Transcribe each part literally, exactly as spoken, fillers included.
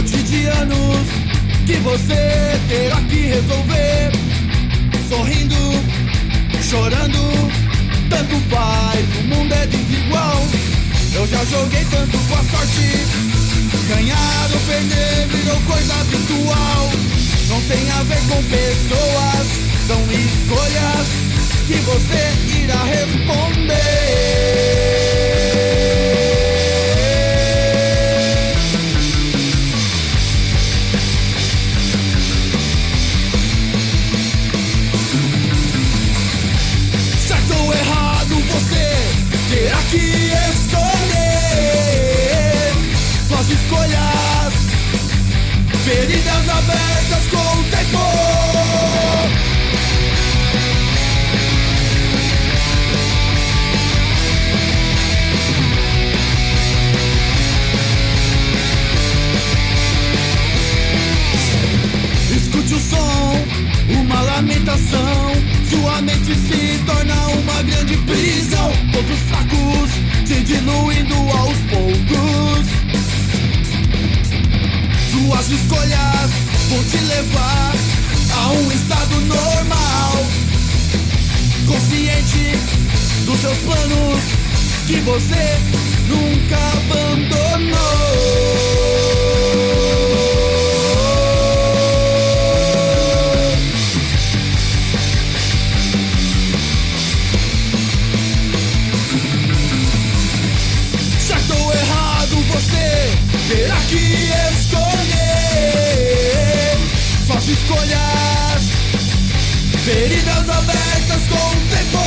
cotidianos que você terá que resolver. Sorrindo, chorando, tanto faz, o mundo é desigual. Eu já joguei tanto com a sorte, ganhar ou perder virou coisa habitual. Não tem a ver com pessoas, são escolhas que você irá responder. Certo ou errado você terá que escolher suas escolhas, feridas abertas com o tempo. Escute o som, uma lamentação. Sua mente se torna uma grande prisão. Todos os fracos se diluindo aos poucos. Suas escolhas vão te levar a um estado normal, consciente dos seus planos que você nunca abandonou. Certo ou errado você terá que escolher suas escolhas, feridas abertas com o tempo.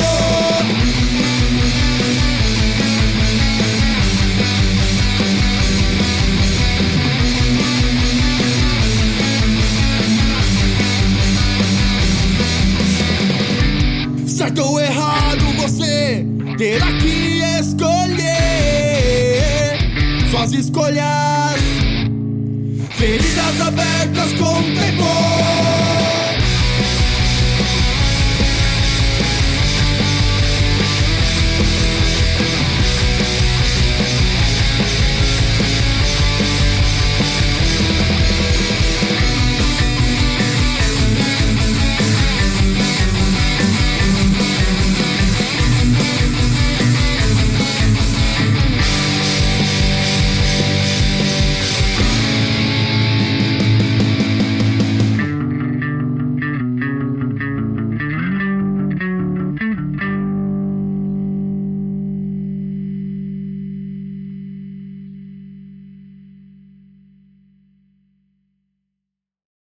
Certo ou errado você terá que escolher suas escolhas, feridas abertas com o tempo.